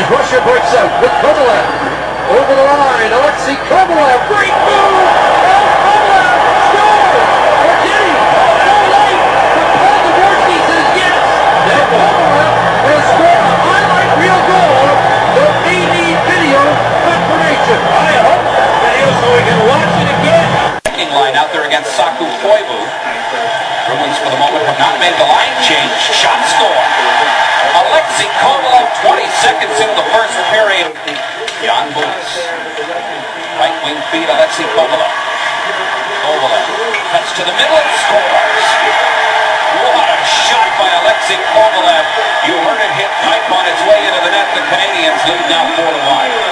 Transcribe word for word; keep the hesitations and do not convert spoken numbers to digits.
Russia breaks out with Kovalev. Over the line, Alexei Kovalev. Great move! Oh, Kovalev! Score! Forgetting! So late! But Paul Dvorsky says yes! Now Kovalev has scored a highlight reel goal. The we need video confirmation. I hope that video so we can watch it again. Line out there against Saku Koivu. Bruins for the moment have not made the line change. Shot score. Alexei Kovalev, twenty seconds into the first period. Jan Bulis. Right wing feed, Alexei Kovalev. Kovalev cuts to the middle and scores. What a shot by Alexei Kovalev. You heard it hit pipe on its way into the net. The Canadians lead now four to one.